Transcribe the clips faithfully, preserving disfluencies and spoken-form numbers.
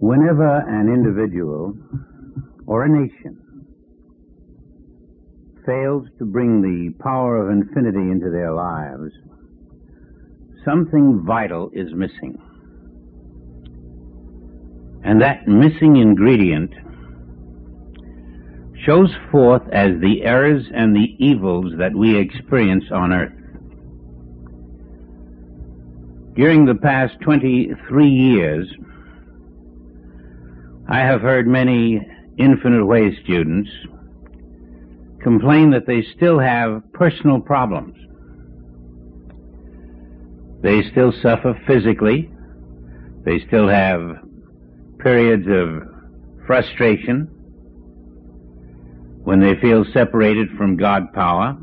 Whenever an individual or a nation fails to bring the power of infinity into their lives, something vital is missing. And that missing ingredient shows forth as the errors and the evils that we experience on earth. During the past twenty-three years, I have heard many Infinite Way students complain that they still have personal problems. They still suffer physically. They still have periods of frustration when they feel separated from God power.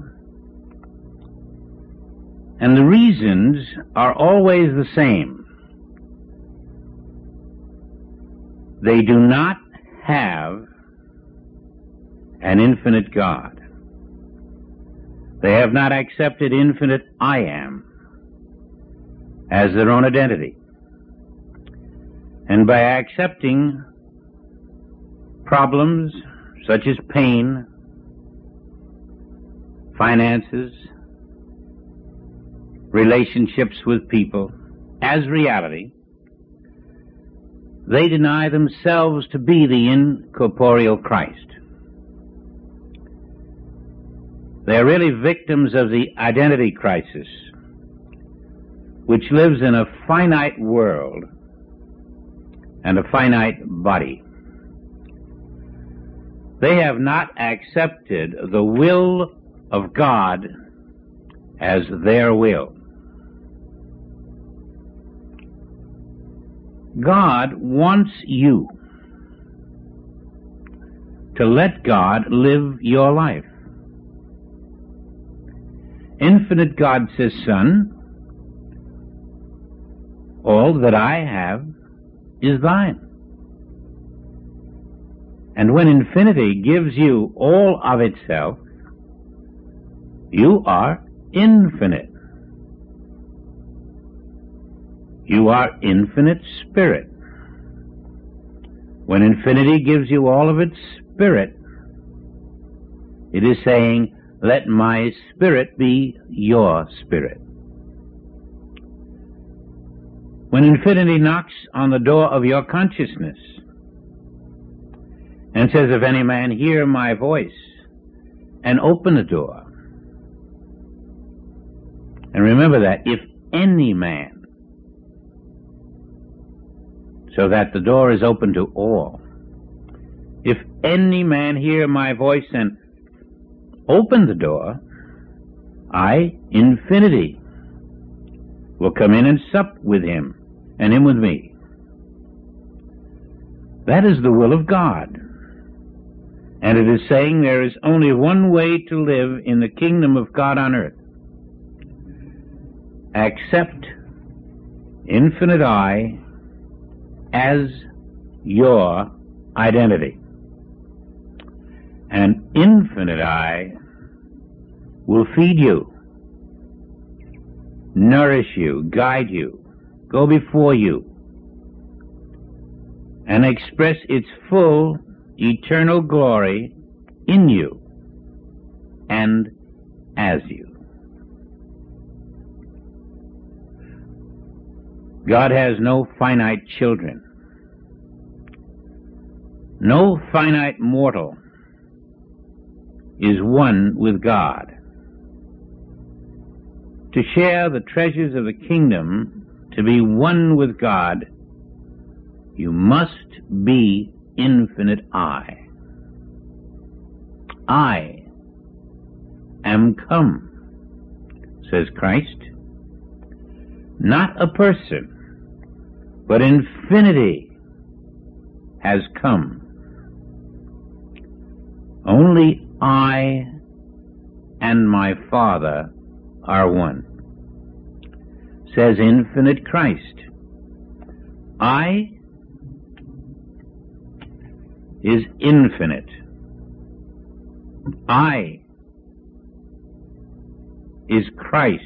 And the reasons are always the same. They do not have an infinite God. They have not accepted infinite I Am as their own identity. And by accepting problems such as pain, finances, relationships with people as reality, they deny themselves to be the incorporeal Christ. They are really victims of the identity crisis, which lives in a finite world and a finite body. They have not accepted the will of God as their will. God wants you to let God live your life. Infinite God says, "Son, all that I have is thine." And when infinity gives you all of itself, you are infinite. You are infinite spirit. When infinity gives you all of its spirit, it is saying, "Let my spirit be your spirit." When infinity knocks on the door of your consciousness and says, "If any man hear my voice and open the door," and remember that, if any man, so that the door is open to all. If any man hear my voice and open the door, I, infinity, will come in and sup with him, and him with me. That is the will of God. And it is saying there is only one way to live in the kingdom of God on earth. Accept infinite I as your identity. And infinite I will feed you, nourish you, guide you, go before you, and express its full eternal glory in you and as you. God has no finite children. No finite mortal is one with God. To share the treasures of the kingdom, to be one with God, you must be infinite I. I am come, says Christ. Not a person, but infinity has come. Only I and my Father are one, says infinite Christ. I is infinite. I is Christ.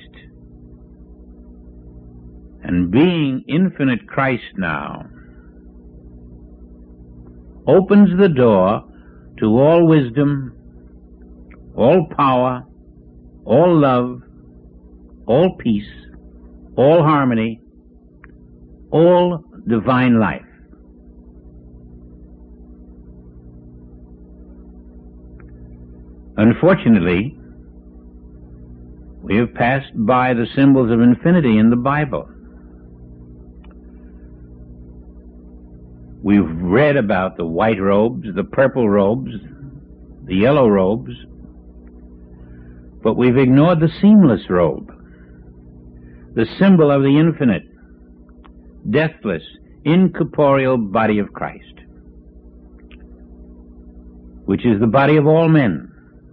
And being infinite Christ now, opens the door to all wisdom, all power, all love, all peace, all harmony, all divine life. Unfortunately, we have passed by the symbols of infinity in the Bible. We've read about the white robes, the purple robes, the yellow robes, but we've ignored the seamless robe, the symbol of the infinite, deathless, incorporeal body of Christ, which is the body of all men,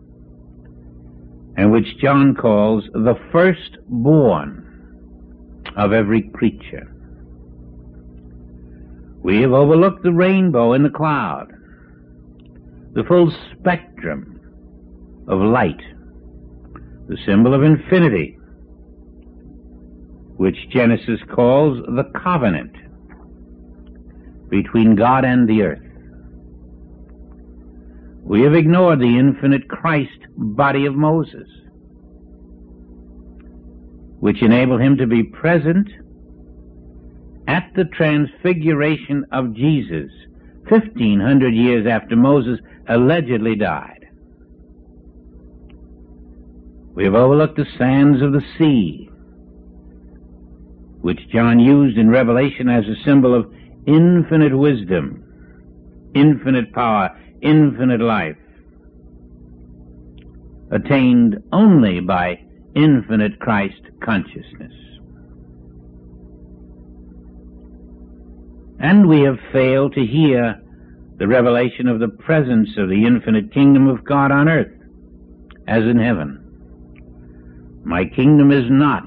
and which John calls the firstborn of every creature. We have overlooked the rainbow in the cloud, the full spectrum of light, the symbol of infinity, which Genesis calls the covenant between God and the earth. We have ignored the infinite Christ body of Moses, which enabled him to be present at the transfiguration of Jesus fifteen hundred years after Moses allegedly died. We have overlooked the sands of the sea, which John used in Revelation as a symbol of infinite wisdom, infinite power, infinite life, attained only by infinite Christ consciousness. And we have failed to hear the revelation of the presence of the infinite kingdom of God on earth as in heaven. My kingdom is not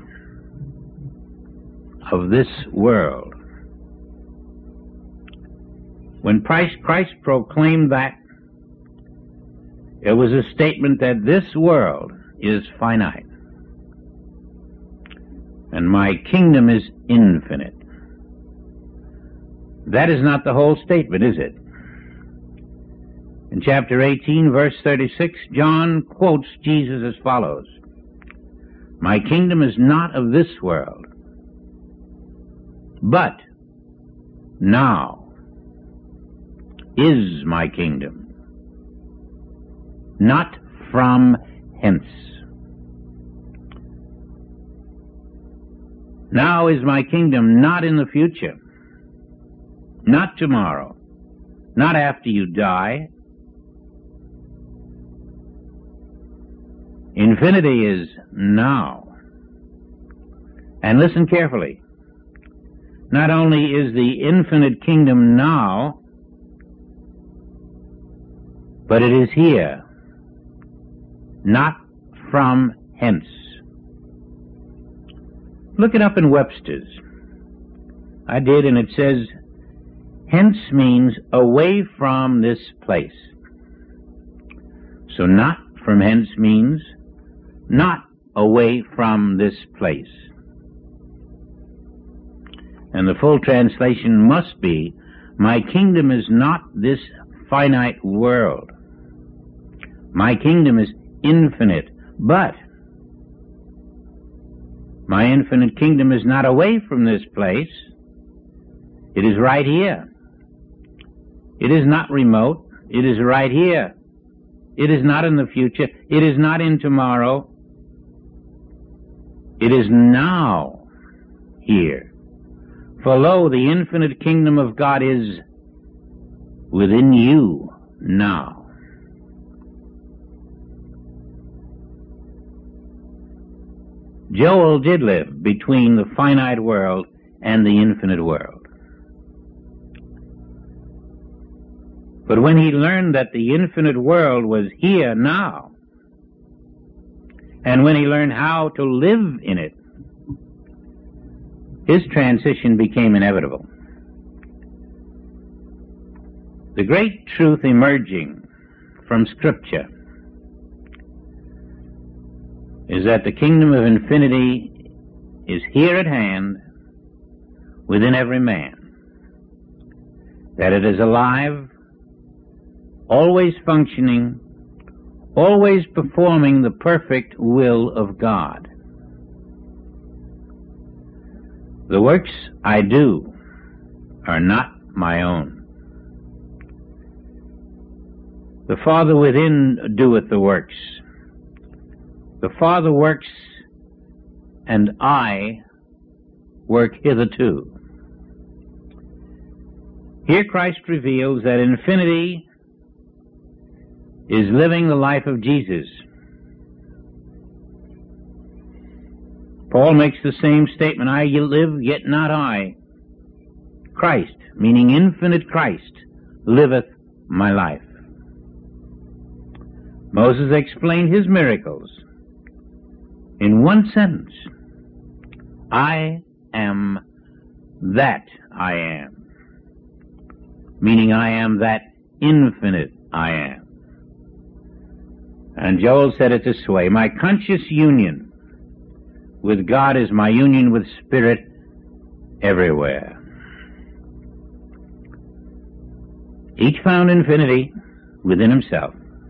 of this world. When Christ, Christ proclaimed that, it was a statement that this world is finite, and my kingdom is infinite. That is not the whole statement, is it? In chapter eighteen, verse thirty-six, John quotes Jesus as follows: "My kingdom is not of this world, but now is my kingdom, not from hence." Now is my kingdom, not in the future, not tomorrow, not after you die. Infinity is now. And listen carefully. Not only is the infinite kingdom now, but it is here, not from hence. Look it up in Webster's. I did, and it says, hence means away from this place. So not from hence means not away from this place. And the full translation must be, my kingdom is not this finite world. My kingdom is infinite, but my infinite kingdom is not away from this place. It is right here. It is not remote. It is right here. It is not in the future. It is not in tomorrow. It is now here. For lo, the infinite kingdom of God is within you now. Joel did live between the finite world and the infinite world. But when he learned that the infinite world was here now, and when he learned how to live in it, his transition became inevitable. The great truth emerging from Scripture is that the kingdom of infinity is here at hand within every man, that it is alive always functioning, always performing the perfect will of God. The works I do are not my own. The Father within doeth the works. The Father works, and I work hitherto. Here Christ reveals that infinity is living the life of Jesus. Paul makes the same statement, I live, yet not I. Christ, meaning infinite Christ, liveth my life. Moses explained his miracles in one sentence. I am that I am. Meaning I am that infinite I am. And Joel said it this way, my conscious union with God is my union with Spirit everywhere. Each found infinity within himself,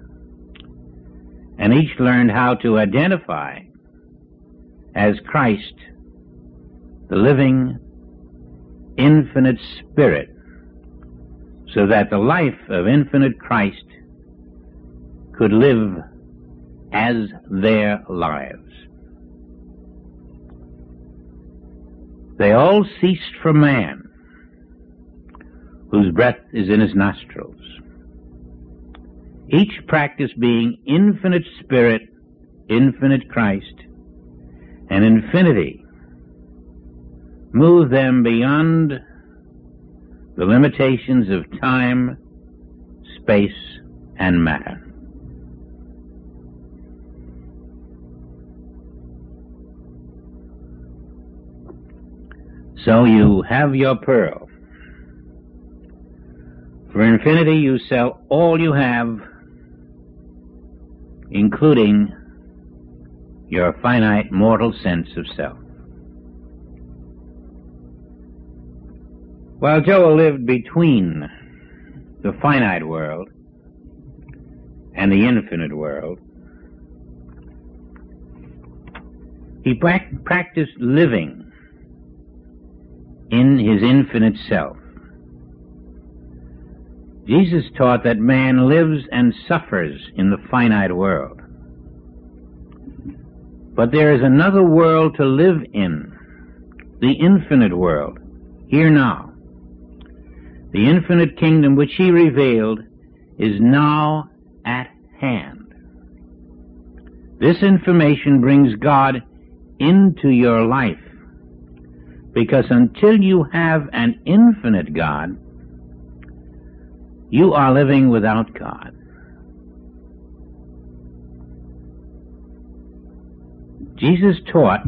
and each learned how to identify as Christ, the living, infinite Spirit, so that the life of infinite Christ could live as their lives. They all ceased from man, whose breath is in his nostrils. Each practice being infinite Spirit, infinite Christ, and infinity moved them beyond the limitations of time, space, and matter. So you have your pearl. For infinity you sell all you have, including your finite mortal sense of self. While Joel lived between the finite world and the infinite world, he practiced living in his infinite self. Jesus taught that man lives and suffers in the finite world. But there is another world to live in, the infinite world, here now. The infinite kingdom which he revealed is now at hand. This information brings God into your life, because until you have an infinite God, you are living without God. Jesus taught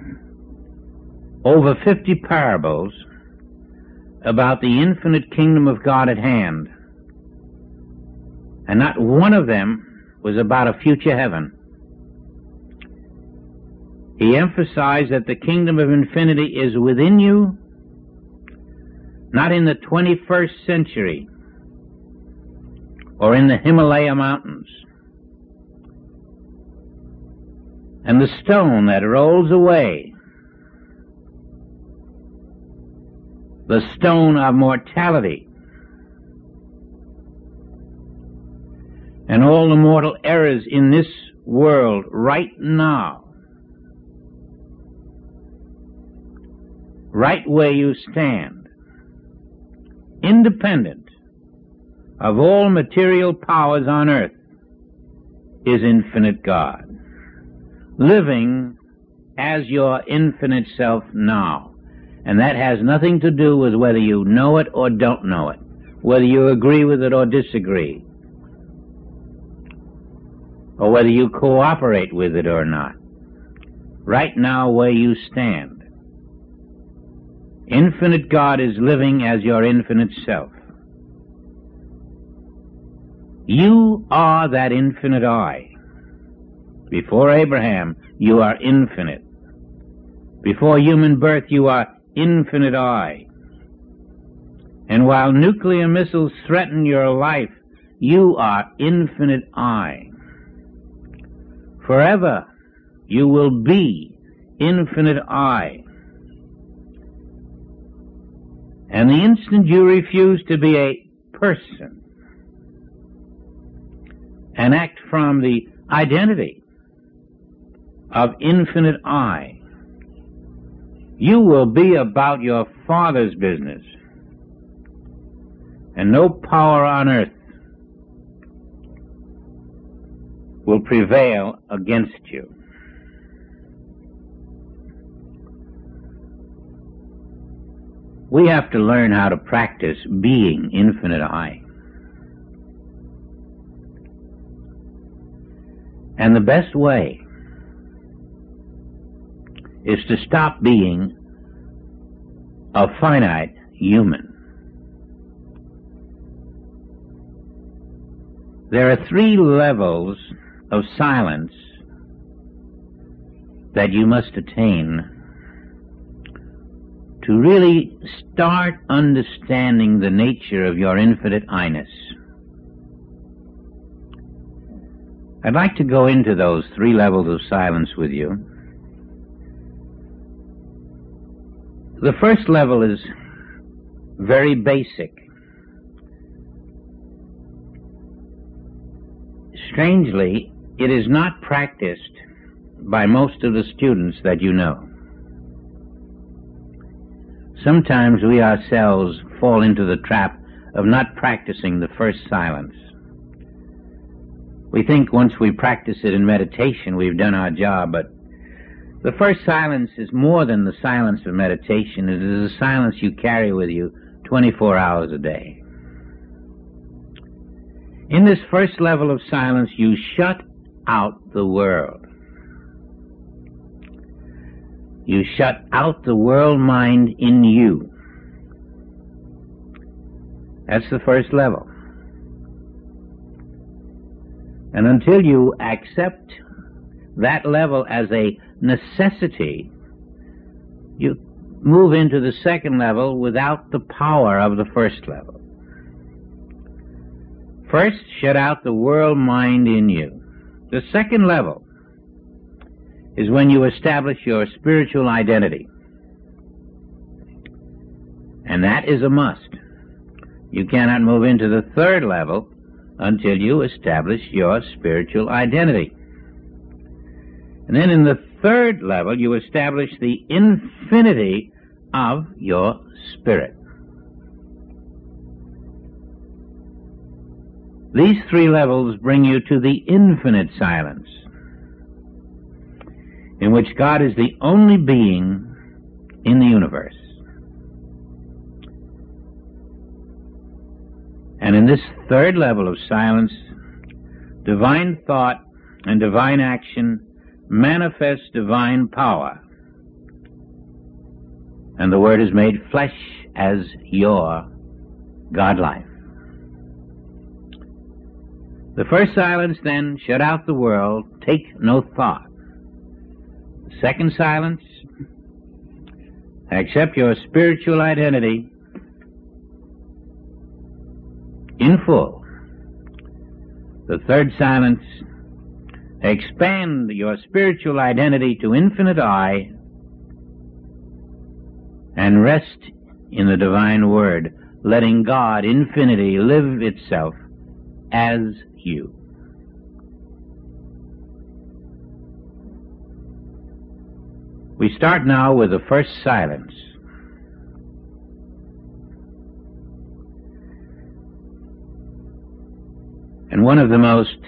over fifty parables about the infinite kingdom of God at hand, and not one of them was about a future heaven. He emphasized that the kingdom of infinity is within you, not in the twenty-first century or in the Himalaya mountains. And the stone that rolls away, the stone of mortality, and all the mortal errors in this world right now, right where you stand, independent of all material powers on earth, is infinite God, living as your infinite self now. And that has nothing to do with whether you know it or don't know it, whether you agree with it or disagree, or whether you cooperate with it or not. Right now where you stand, infinite God is living as your infinite self. You are that infinite I. Before Abraham, you are infinite. Before human birth, you are infinite I. And while nuclear missiles threaten your life, you are infinite I. Forever you will be infinite I. And the instant you refuse to be a person and act from the identity of infinite I, you will be about your Father's business, and no power on earth will prevail against you. We have to learn how to practice being infinite I. And the best way is to stop being a finite human. There are three levels of silence that you must attain to really start understanding the nature of your infinite I-ness. I'd like to go into those three levels of silence with you. The first level is very basic. Strangely, it is not practiced by most of the students that you know. Sometimes we ourselves fall into the trap of not practicing the first silence. We think once we practice it in meditation, we've done our job, but the first silence is more than the silence of meditation. It is a silence you carry with you twenty-four hours a day. In this first level of silence, you shut out the world. You shut out the world mind in you. That's the first level. And until you accept that level as a necessity, you move into the second level without the power of the first level. First, shut out the world mind in you. The second level is when you establish your spiritual identity. And that is a must. You cannot move into the third level until you establish your spiritual identity. And then in the third level, you establish the infinity of your spirit. These three levels bring you to the infinite silence, in which God is the only being in the universe. And in this third level of silence, divine thought and divine action manifest divine power. And the Word is made flesh as your God life. The first silence, then, shut out the world, take no thought. The second silence, accept your spiritual identity in full. The third silence, expand your spiritual identity to infinite I and rest in the divine Word, letting God, infinity, live itself as you. We start now with the first silence. And one of the most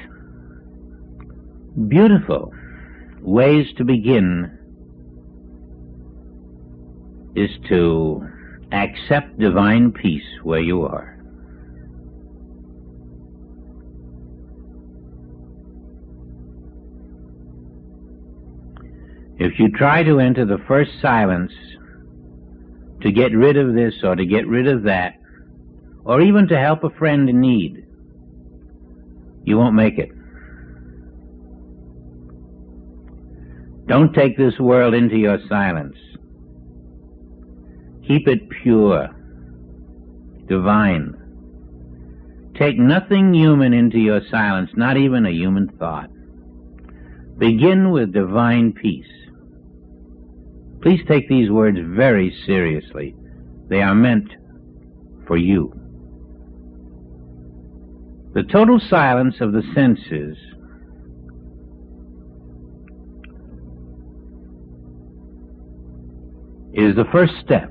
beautiful ways to begin is to accept divine peace where you are. If you try to enter the first silence to get rid of this or to get rid of that, or even to help a friend in need, you won't make it. Don't take this world into your silence. Keep it pure, divine. Take nothing human into your silence, not even a human thought. Begin with divine peace. Please take these words very seriously. They are meant for you. The total silence of the senses is the first step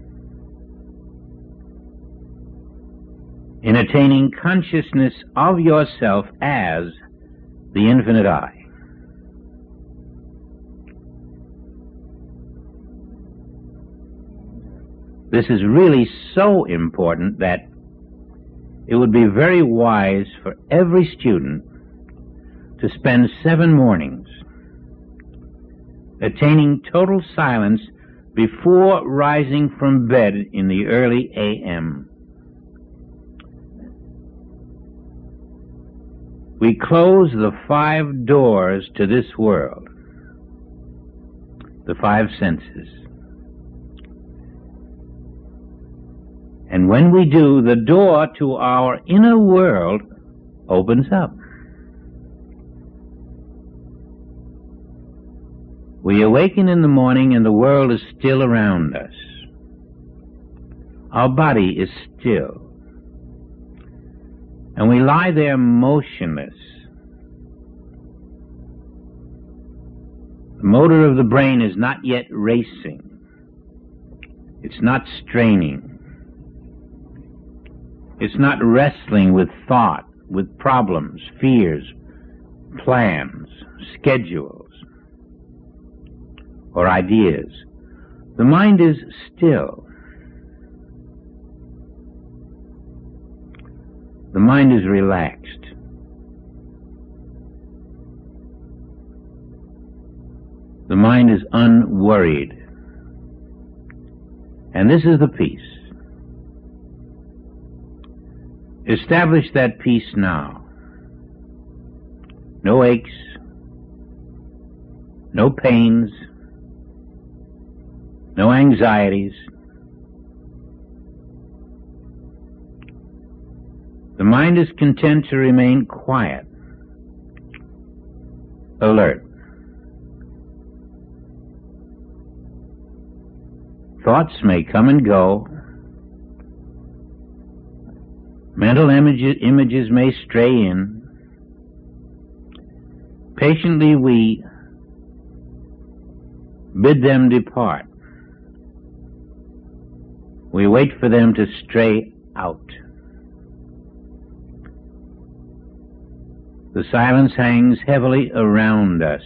in attaining consciousness of yourself as the infinite I. This is really so important that it would be very wise for every student to spend seven mornings attaining total silence before rising from bed in the early A M We close the five doors to this world, the five senses. And when we do, the door to our inner world opens up. We awaken in the morning and the world is still around us. Our body is still. And we lie there motionless. The motor of the brain is not yet racing. It's not straining. It's not wrestling with thought, with problems, fears, plans, schedules, or ideas. The mind is still. The mind is relaxed. The mind is unworried. And this is the peace. Establish that peace now. No aches, no pains, no anxieties. The mind is content to remain quiet, alert. Thoughts may come and go. Mental images, images may stray in. Patiently we bid them depart. We wait for them to stray out. The silence hangs heavily around us.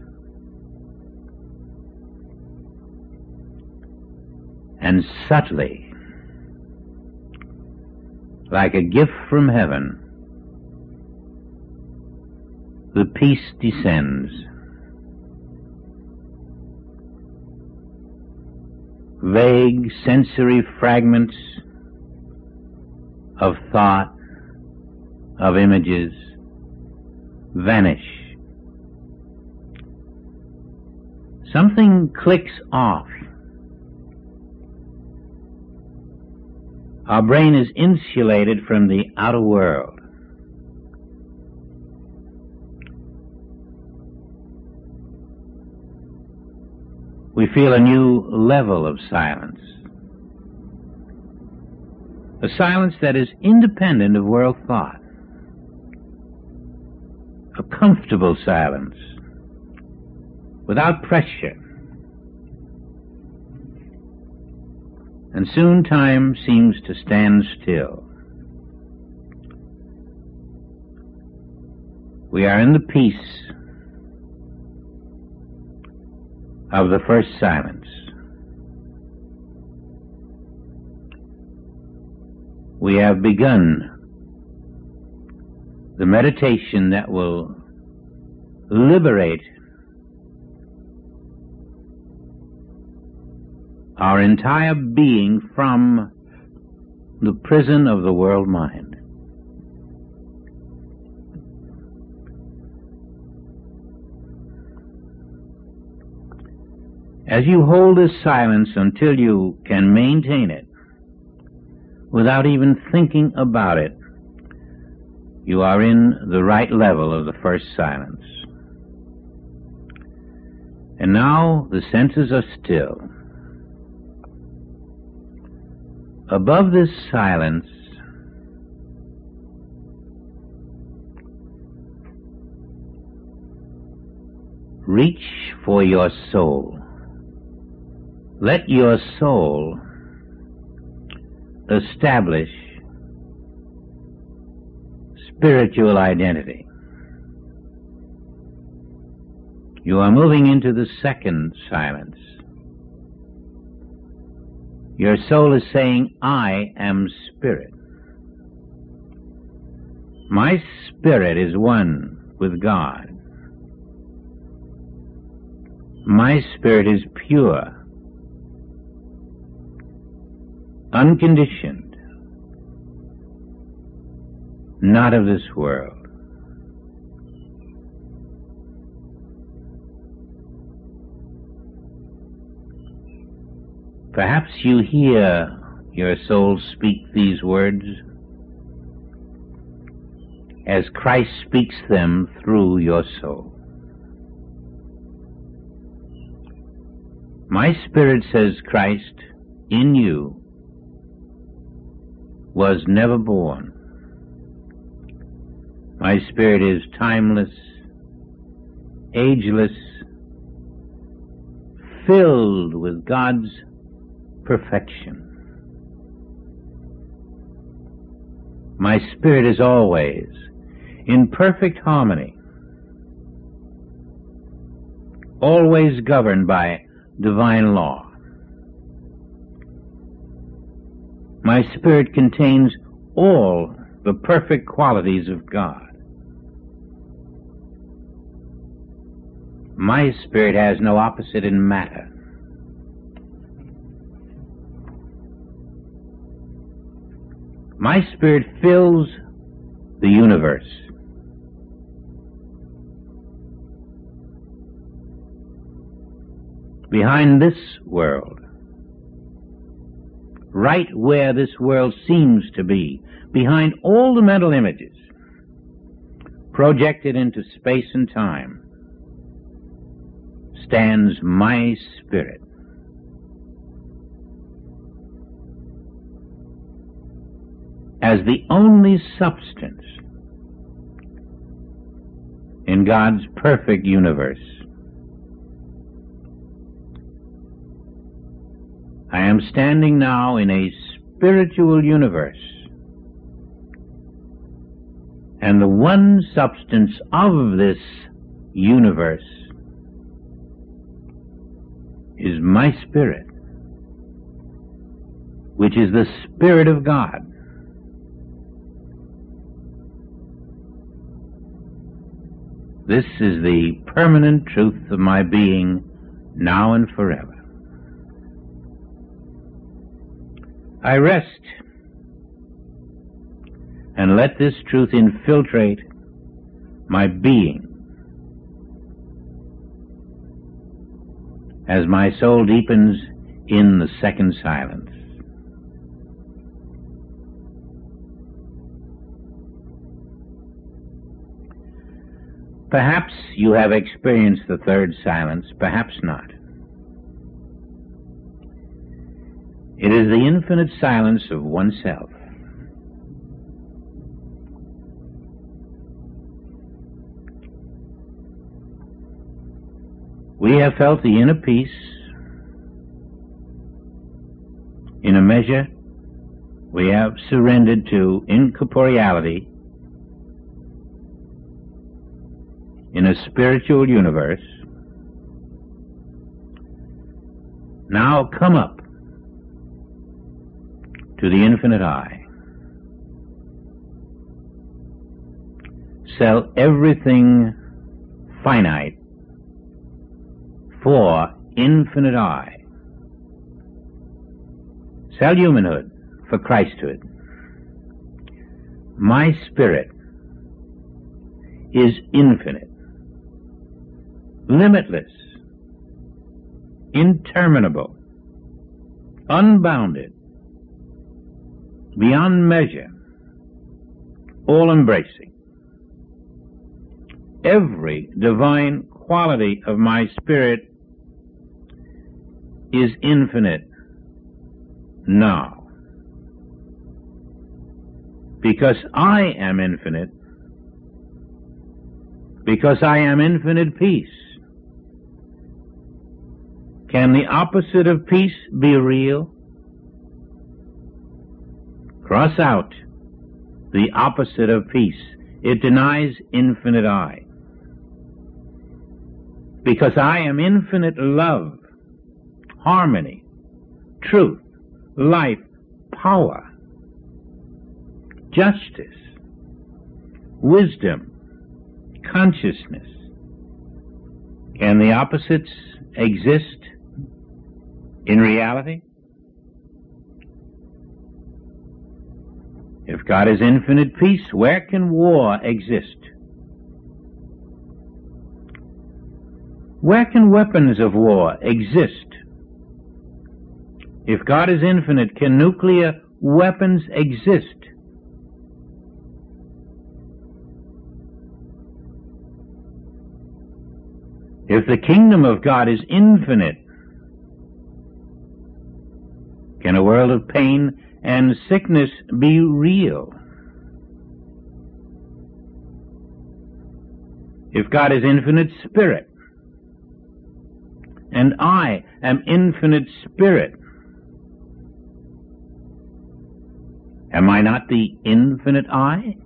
And subtly, like a gift from heaven, the peace descends. Vague sensory fragments of thought, of images, vanish. Something clicks off. Our brain is insulated from the outer world. We feel a new level of silence. A silence that is independent of world thought. A comfortable silence, without pressure. And soon time seems to stand still. We are in the peace of the first silence. We have begun the meditation that will liberate our entire being from the prison of the world mind. As you hold this silence until you can maintain it without even thinking about it, You are in the right level of the first silence. And now the senses are still. Above this silence, reach for your soul. Let your soul establish spiritual identity. You are moving into the second silence. Your soul is saying, I am spirit. My spirit is one with God. My spirit is pure, unconditioned, not of this world. Perhaps you hear your soul speak these words as Christ speaks them through your soul. My spirit, says Christ, in you was never born. My spirit is timeless, ageless, filled with God's perfection. My spirit is always in perfect harmony, always governed by divine law. My spirit contains all the perfect qualities of God. My spirit has no opposite in matter. My spirit fills the universe. Behind this world, right where this world seems to be, behind all the mental images projected into space and time, stands my spirit. As the only substance in God's perfect universe. I am standing now in a spiritual universe, and the one substance of this universe is my spirit, which is the Spirit of God. This is the permanent truth of my being now and forever. I rest and let this truth infiltrate my being as my soul deepens in the second silence. Perhaps you have experienced the third silence, perhaps not. It is the infinite silence of oneself. We have felt the inner peace. In a measure, we have surrendered to incorporeality in a spiritual universe. Now come up to the infinite I. Sell everything finite for infinite I. Sell humanhood for Christhood. My spirit is infinite, limitless, interminable, unbounded, beyond measure, all-embracing. every divine quality of my spirit is infinite now. Because I am infinite, because I am infinite peace, can the opposite of peace be real? Cross out the opposite of peace. It denies infinite I. Because I am infinite love, harmony, truth, life, power, justice, wisdom, consciousness. Can the opposites exist in reality? If God is infinite peace, where can war exist? Where can weapons of war exist? If God is infinite, can nuclear weapons exist? If the kingdom of God is infinite, can a world of pain and sickness be real? If God is infinite spirit, and I am infinite spirit, am I not the infinite I?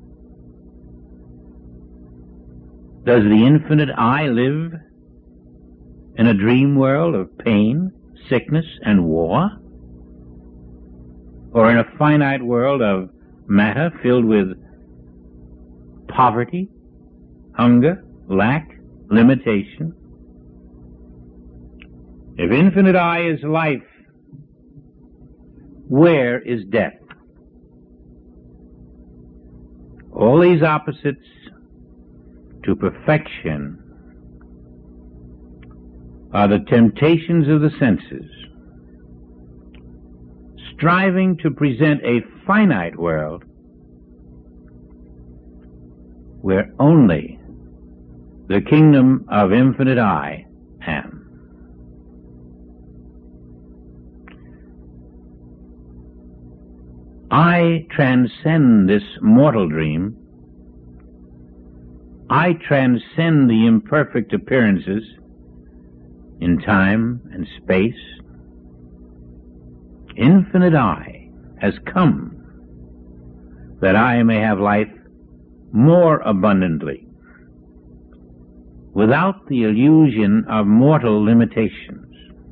Does the infinite I live in a dream world of pain, sickness, and war? Or in a finite world of matter filled with poverty, hunger, lack, limitation? If infinite I is life, where is death? All these opposites to perfection are the temptations of the senses, striving to present a finite world where only the kingdom of infinite I am. I transcend this mortal dream. I transcend the imperfect appearances in time and space. Infinite I has come that I may have life more abundantly, without the illusion of mortal limitations.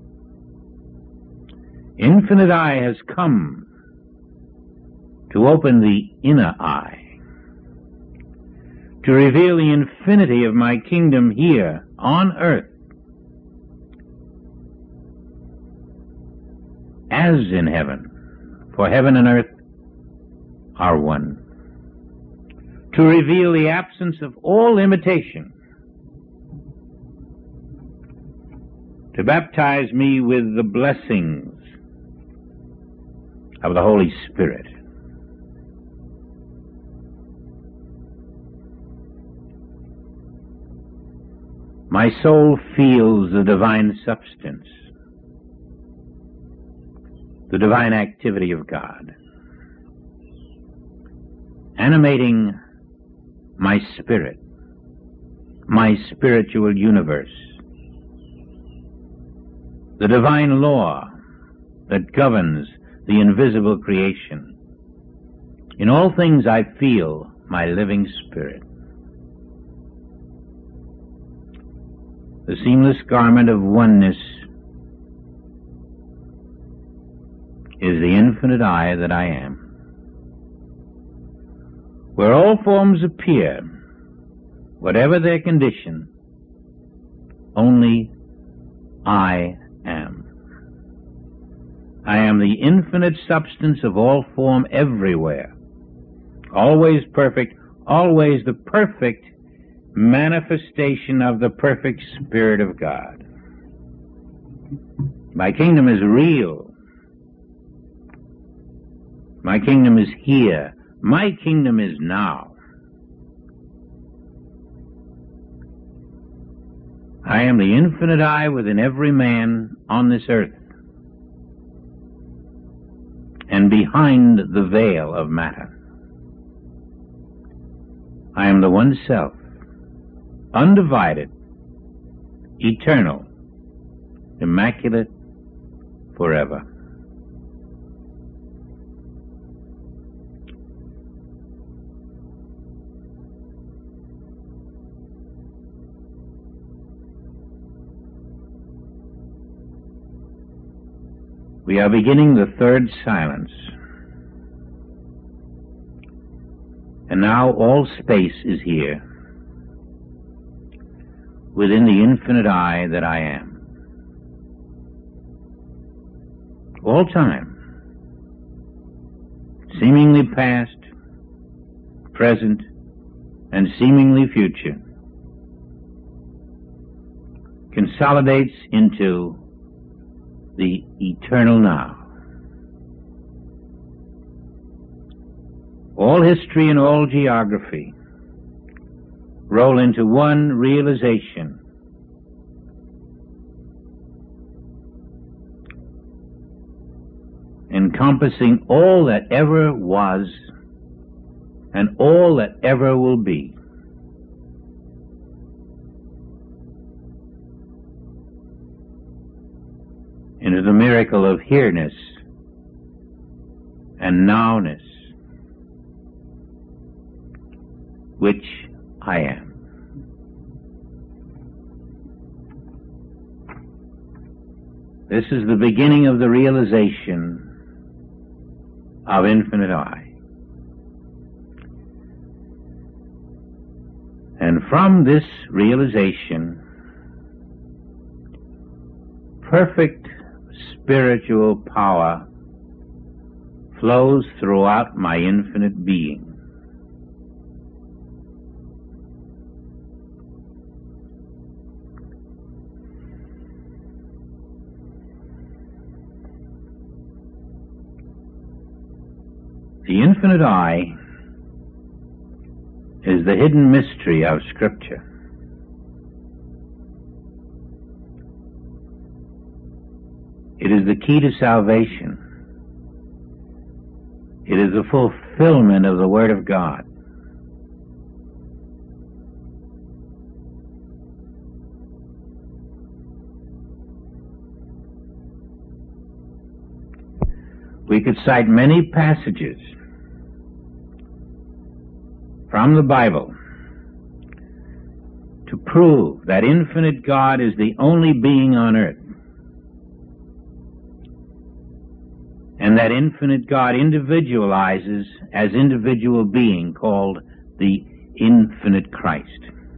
Infinite I has come to open the inner eye, to reveal the infinity of my kingdom here on earth, as in heaven, for heaven and earth are one, to reveal the absence of all limitation, to baptize me with the blessings of the Holy Spirit. My soul feels the divine substance, the divine activity of God, animating my spirit, my spiritual universe, the divine law that governs the invisible creation. In all things I feel my living spirit. The seamless garment of oneness is the infinite I that I am. Where all forms appear, whatever their condition, only I am. I am the infinite substance of all form everywhere, always perfect, always the perfect manifestation of the perfect Spirit of God. My kingdom is real. My kingdom is here. My kingdom is now. I am the infinite I within every man on this earth, and behind the veil of matter. I am the one self, undivided, eternal, immaculate, forever. We are beginning the third silence. And now all space is here, within the infinite I that I am. All time, seemingly past, present, and seemingly future, consolidates into the eternal now. All history and all geography roll into one realization. Encompassing all that ever was and all that ever will be. Into the miracle of here-ness and now-ness, which I am. This is the beginning of the realization of infinite I. And from this realization, perfect spiritual power flows throughout my infinite being. The infinite I is the hidden mystery of Scripture. It is the key to salvation. It is the fulfillment of the Word of God. We could cite many passages from the Bible to prove that infinite God is the only being on earth, and that infinite God individualizes as individual being, called the infinite Christ.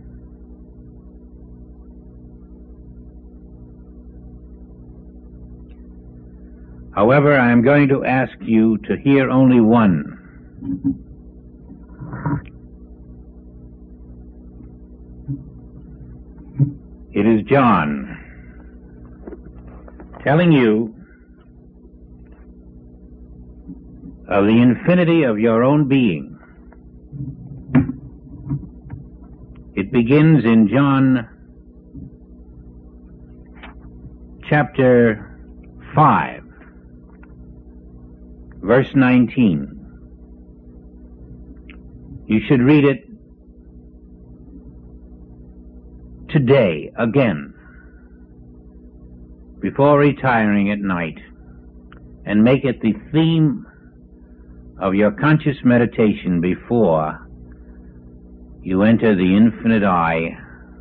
However, I am going to ask you to hear only one. It is John telling you of the infinity of your own being. It begins in John chapter five, verse nineteen. You should read it today again before retiring at night, and make it the theme of your conscious meditation before you enter the infinite I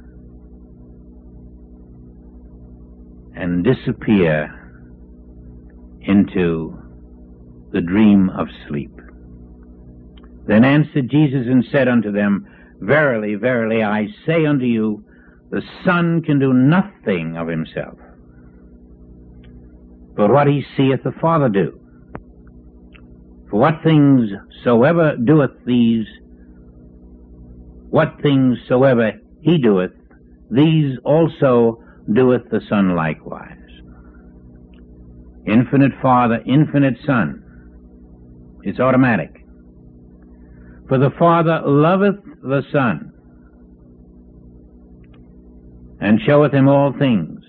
and disappear into the dream of sleep. Then answered Jesus and said unto them, Verily, verily, I say unto you, the Son can do nothing of himself, but what he seeth the Father do. For what things soever doeth these, what things soever he doeth, these also doeth the Son likewise. Infinite Father, infinite Son. It's automatic. For the Father loveth the Son, and showeth him all things.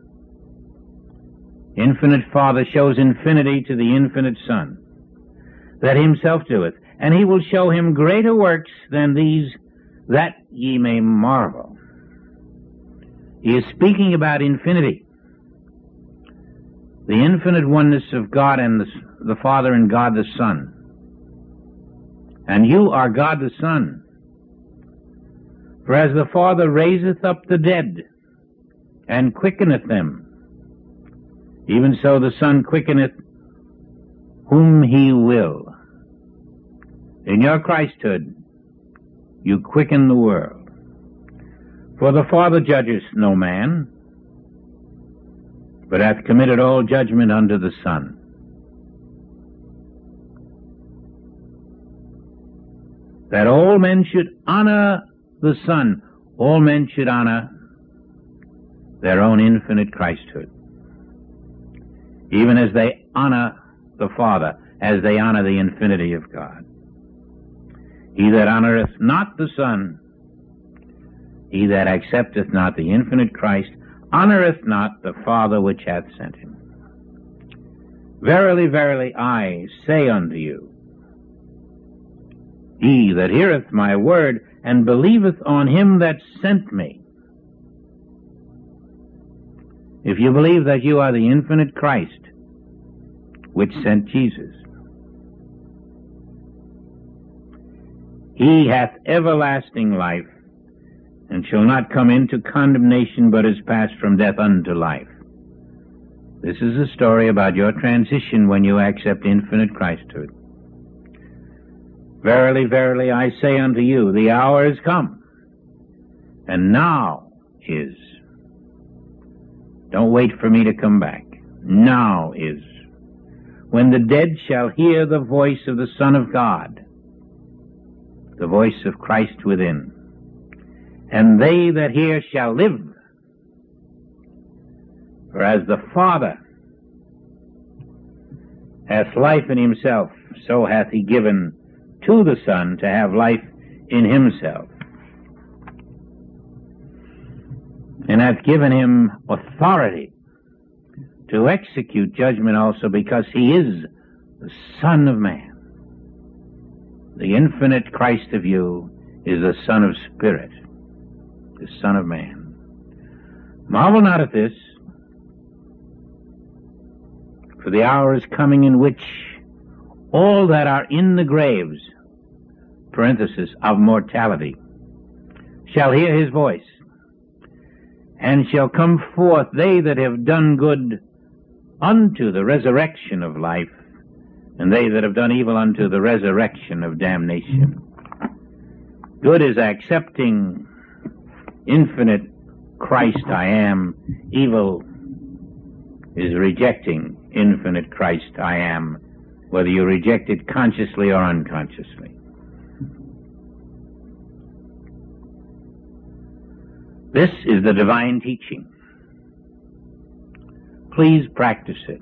Infinite Father shows infinity to the infinite Son, that himself doeth, and he will show him greater works than these, that ye may marvel. He is speaking about infinity, the infinite oneness of God and the, the Father and God the Son. And you are God the Son. For as the Father raiseth up the dead, and quickeneth them, even so the Son quickeneth whom he will. In your Christhood, you quicken the world. For the Father judgeth no man, but hath committed all judgment unto the Son. That all men should honor the Son, all men should honor their own infinite Christhood, even as they honor the Father, as they honor the infinity of God. He that honoreth not the Son, he that accepteth not the infinite Christ, honoreth not the Father which hath sent him. Verily, verily, I say unto you, he that heareth my word and believeth on him that sent me. If you believe that you are the infinite Christ, which sent Jesus, he hath everlasting life, and shall not come into condemnation, but is passed from death unto life. This is a story about your transition when you accept infinite Christhood. Verily, verily, I say unto you, the hour is come, and now is. Don't wait for me to come back. Now is, when the dead shall hear the voice of the Son of God, the voice of Christ within. And they that hear shall live. For as the Father hath life in himself, so hath he given to the Son to have life in himself, and hath given him authority to execute judgment also, because he is the Son of Man. The infinite Christ of you is the Son of Spirit, the Son of Man. Marvel not at this, for the hour is coming in which all that are in the graves, parenthesis, of mortality, shall hear his voice, and shall come forth, they that have done good unto the resurrection of life, and they that have done evil unto the resurrection of damnation. Good is accepting infinite Christ I am. Evil is rejecting infinite Christ I am, whether you reject it consciously or unconsciously. This is the divine teaching. Please practice it.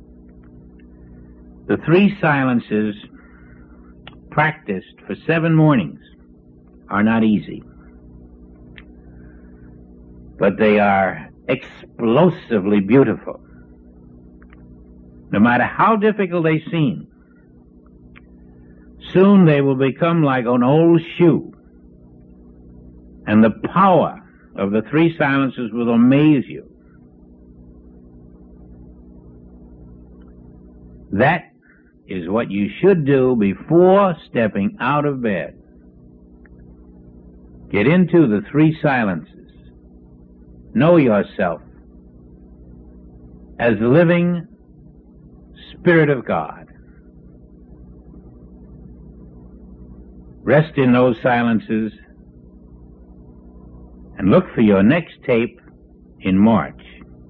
The three silences practiced for seven mornings are not easy, but they are explosively beautiful. No matter how difficult they seem, soon they will become like an old shoe, and the power of the three silences will amaze you. That is what you should do before stepping out of bed. Get into the three silences. Know yourself as the living Spirit of God. Rest in those silences and look for your next tape in March,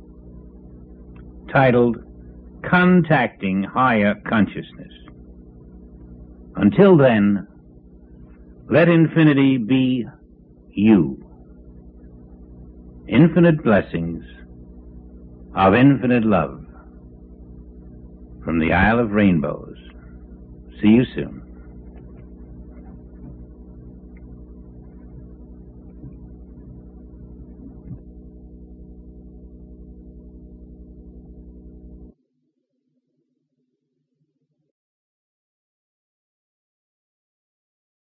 titled Contacting Higher Consciousness. Until then, let infinity be you. Infinite blessings of infinite love from the Isle of Rainbows. See you soon.